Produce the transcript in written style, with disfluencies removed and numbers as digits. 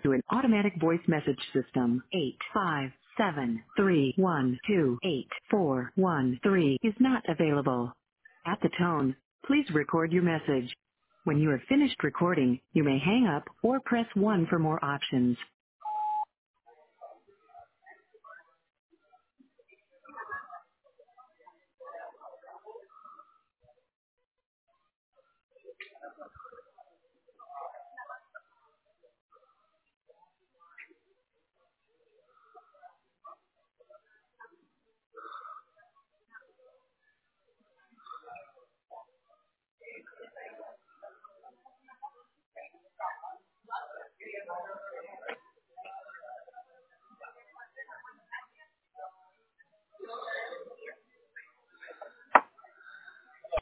to an automatic voice message system. 857-312-8413 is not available. At the tone, please record your message. When you have finished recording, you may hang up or press 1 for more options.